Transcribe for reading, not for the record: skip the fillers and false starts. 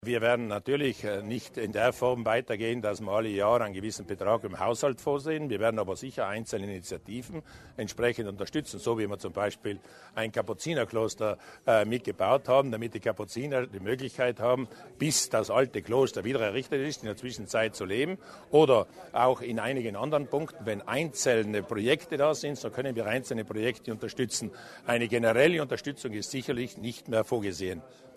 Wir werden natürlich nicht in der Form weitergehen, dass wir alle Jahre einen gewissen Betrag im Haushalt vorsehen. Wir werden aber sicher einzelne Initiativen entsprechend unterstützen, so wie wir zum Beispiel ein Kapuzinerkloster mitgebaut haben, damit die Kapuziner die Möglichkeit haben, bis das alte Kloster wieder errichtet ist, in der Zwischenzeit zu leben. Oder auch in einigen anderen Punkten, wenn einzelne Projekte da sind, so können wir einzelne Projekte unterstützen. Eine generelle Unterstützung ist sicherlich nicht mehr vorgesehen.